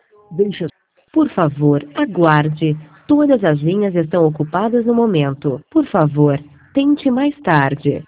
Deixe. Por favor, aguarde. Todas as linhas estão ocupadas no momento. Por favor, tente mais tarde.